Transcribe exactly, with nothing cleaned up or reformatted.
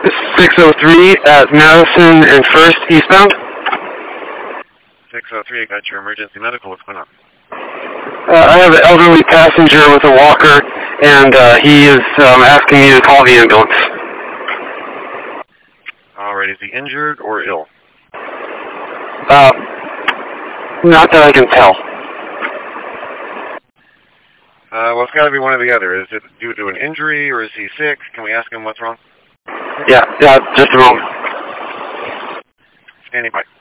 six oh three at Madison and First eastbound. six oh three, I got your emergency medical. What's going on? Uh, I have an elderly passenger with a walker, and uh, he is um, asking me to call the ambulance. All right, is he injured or ill? Uh, not that I can tell. Uh, well, it's got to be one or the other. Is it due to an injury, or is he sick? Can we ask him what's wrong? Yeah, yeah, just a moment. Standing by.